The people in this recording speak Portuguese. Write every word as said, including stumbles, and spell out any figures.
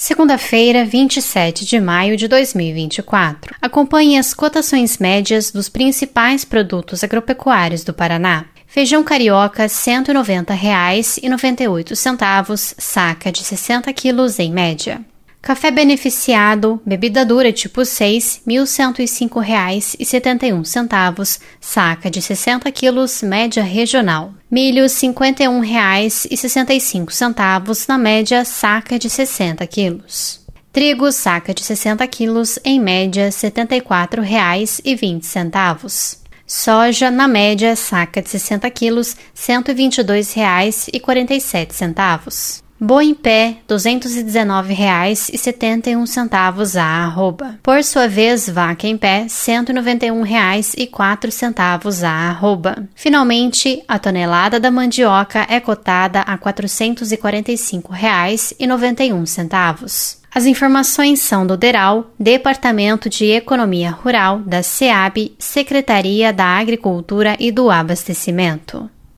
Segunda-feira, vinte e sete de maio de dois mil e vinte e quatro. Acompanhe as cotações médias dos principais produtos agropecuários do Paraná. Feijão carioca, cento e noventa reais e noventa e oito centavos, saca de sessenta quilos em média. Café beneficiado, bebida dura tipo seis, mil cento e cinco reais e setenta e um centavos, saca de sessenta quilos, média regional. Milho, cinquenta e um reais e sessenta e cinco centavos, na média, saca de sessenta quilos. Trigo, saca de sessenta quilos, em média, setenta e quatro reais e vinte centavos. Soja, na média, saca de sessenta quilos, cento e vinte e dois reais e quarenta e sete centavos. Boi em pé, duzentos e dezenove reais e setenta e um centavos a arroba. Por sua vez, vaca em pé, cento e noventa e um reais e quatro centavos a arroba. Finalmente, a tonelada da mandioca é cotada a quatrocentos e quarenta e cinco reais e noventa e um centavos. As informações são do DERAL, Departamento de Economia Rural, da SEAB, Secretaria da Agricultura e do Abastecimento.